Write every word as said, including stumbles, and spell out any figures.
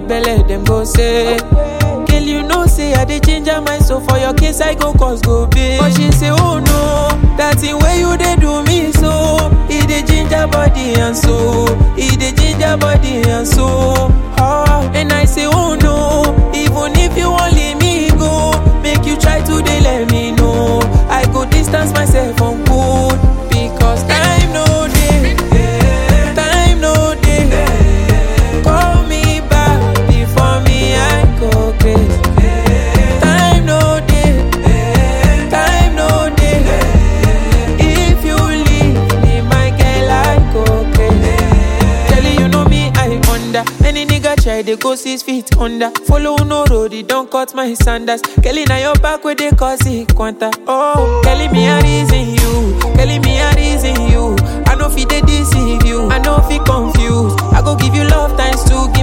belle, them go say. Girl, you know say I dey ginger my soul for your case I go cause go big. But she say oh no, that thing where you dey do me so. It dey ginger body and soul, it dey ginger body and soul. Oh, and I say oh no, even if you wan leave me go, make you try to dey let me know. I go distance myself from good because time no dey, time no dey. Call me back before me I go crazy. Time no dey, time no dey. If you leave me, my girl, I go crazy. Telling you know me, I under. Any nigga try, they go six feet under. Follow no road, it don't cut my sandals. Kelly, now your back where they cause it quanta. Oh, Kelly, me a reason you. Kelly, me a reason you. I know fi they deceive you. I know fi confused. I go give you love times two.